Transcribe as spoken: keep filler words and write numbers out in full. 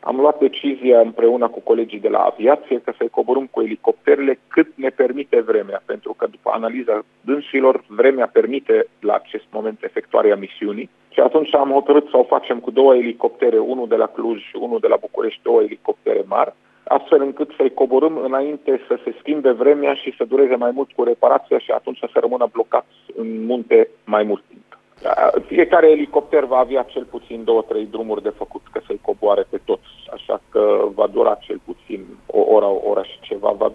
am luat decizia împreună cu colegii de la aviație că să-i coborâm cu elicopterele cât ne permite vremea, pentru că după analiza dânșilor, vremea permite la acest moment efectuarea misiunii și atunci am hotărât să o facem cu două elicoptere, unul de la Cluj și unul de la București, două elicoptere mari, astfel încât să-i coborâm înainte să se schimbe vremea și să dureze mai mult cu reparația și atunci să rămână blocați în munte mai mult timp. Fiecare elicopter va avea cel puțin două, trei drumuri de făcut că să-i coboare pe toți, așa că va dura cel puțin o oră, o oră și ceva, va